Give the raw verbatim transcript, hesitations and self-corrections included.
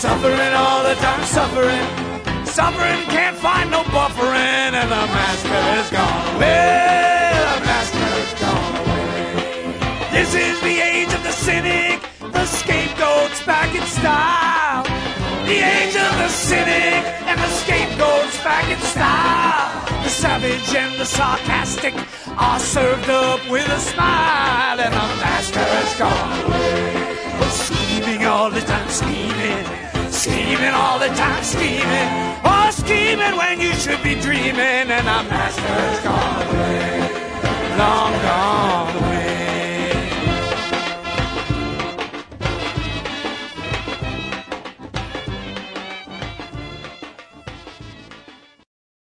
Suffering all the time, suffering. Suffering can't find no buffering, and the master is gone away. The master is gone away. This is the age of the cynic. The scapegoat's back in style. The age of the cynic and the scapegoat's back in style. The savage and the sarcastic are served up with a smile, and the master is gone away. Oh, scheming all the time, scheming. Scheming all the time, scheming. Oh, scheming when you should be dreaming, and the master is gone away.